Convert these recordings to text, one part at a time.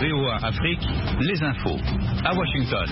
VOA Afrique, les infos. À Washington.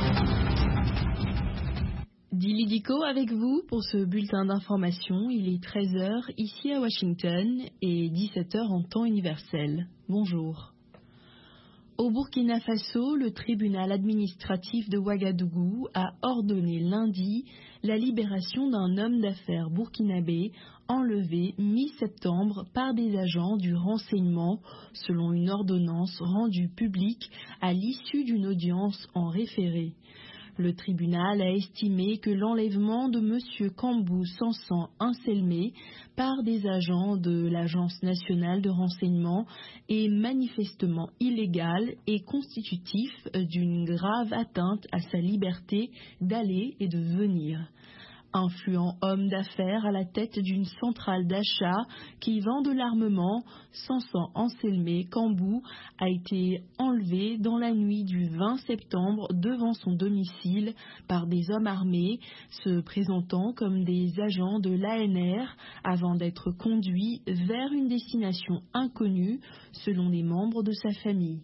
Dili Diko avec vous pour ce bulletin d'information. Il est 13h ici à Washington et 17h en temps universel. Bonjour. Au Burkina Faso, le tribunal administratif de Ouagadougou a ordonné lundi la libération d'un homme d'affaires burkinabé enlevé mi-septembre par des agents du renseignement selon une ordonnance rendue publique à l'issue d'une audience en référé. Le tribunal a estimé que l'enlèvement de M. Kambou Sansan Anselmé par des agents de l'Agence nationale de renseignement est manifestement illégal et constitutif d'une grave atteinte à sa liberté d'aller et de venir. Influent homme d'affaires à la tête d'une centrale d'achat qui vend de l'armement, Sansan Anselmé Kambou a été enlevé dans la nuit du 20 septembre devant son domicile par des hommes armés se présentant comme des agents de l'ANR avant d'être conduits vers une destination inconnue selon les membres de sa famille.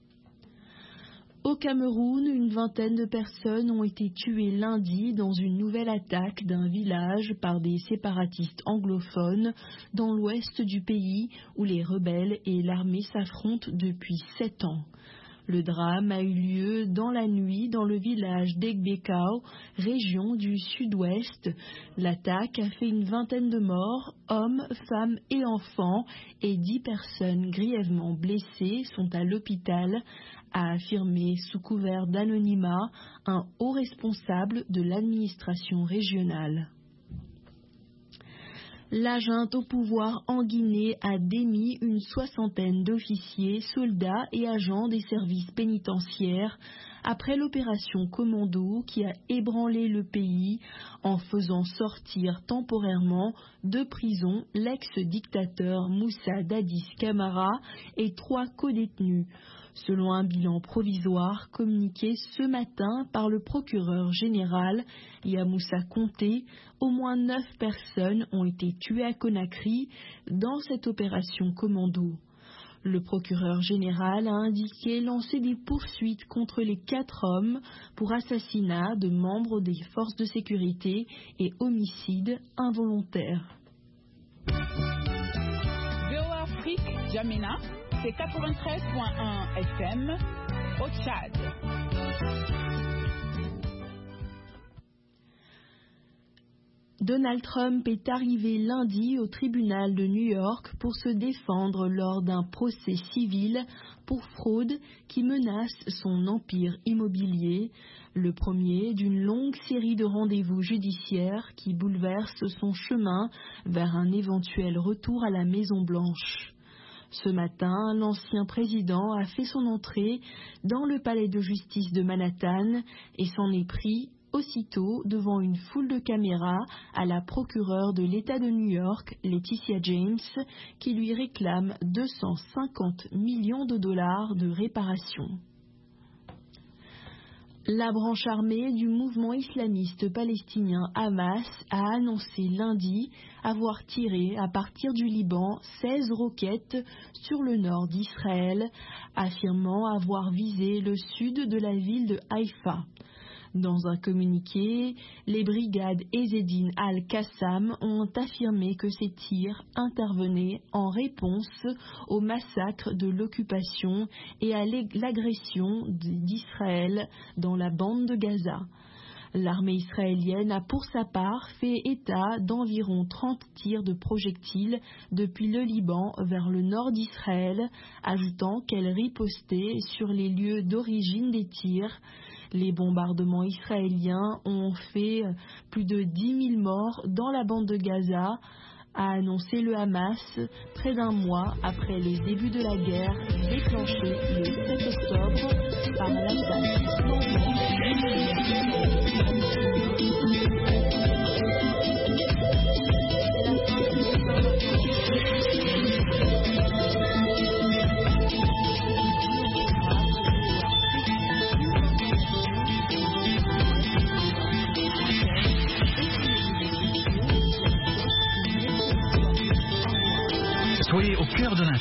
Au Cameroun, une vingtaine de personnes ont été tuées lundi dans une nouvelle attaque d'un village par des séparatistes anglophones dans l'ouest du pays où les rebelles et l'armée s'affrontent depuis 7 ans. Le drame a eu lieu dans la nuit dans le village d'Egbekao, région du sud-ouest. L'attaque a fait une vingtaine de morts, hommes, femmes et enfants, et 10 personnes grièvement blessées sont à l'hôpital, a affirmé sous couvert d'anonymat un haut responsable de l'administration régionale. La junte au pouvoir en Guinée a démis une 60aine d'officiers, soldats et agents des services pénitentiaires après l'opération Commando qui a ébranlé le pays en faisant sortir temporairement de prison l'ex-dictateur Moussa Dadis Camara et 3 codétenus. Selon un bilan provisoire communiqué ce matin par le procureur général Yamoussa Conté, au moins 9 personnes ont été tuées à Conakry dans cette opération commando. Le procureur général a indiqué lancer des poursuites contre les 4 hommes pour assassinat de membres des forces de sécurité et homicide involontaire. VOA Afrique, Jamena. C'est 93.1 FM au Tchad. Donald Trump est arrivé lundi au tribunal de New York pour se défendre lors d'un procès civil pour fraude qui menace son empire immobilier, le premier d'une longue série de rendez-vous judiciaires qui bouleversent son chemin vers un éventuel retour à la Maison-Blanche. Ce matin, l'ancien président a fait son entrée dans le palais de justice de Manhattan et s'en est pris aussitôt devant une foule de caméras à la procureure de l'État de New York, Laetitia James, qui lui réclame 250 millions de dollars de réparation. La branche armée du mouvement islamiste palestinien Hamas a annoncé lundi avoir tiré à partir du Liban 16 roquettes sur le nord d'Israël, affirmant avoir visé le sud de la ville de Haïfa. Dans un communiqué, les brigades Ezzedine al-Qassam ont affirmé que ces tirs intervenaient en réponse au massacre de l'occupation et à l'agression d'Israël dans la bande de Gaza. L'armée israélienne a pour sa part fait état d'environ 30 tirs de projectiles depuis le Liban vers le nord d'Israël, ajoutant qu'elle ripostait sur les lieux d'origine des tirs. Les bombardements israéliens ont fait plus de 10 000 morts dans la bande de Gaza, a annoncé le Hamas près d'un mois après les débuts de la guerre déclenchée le 7 octobre par l'attaque.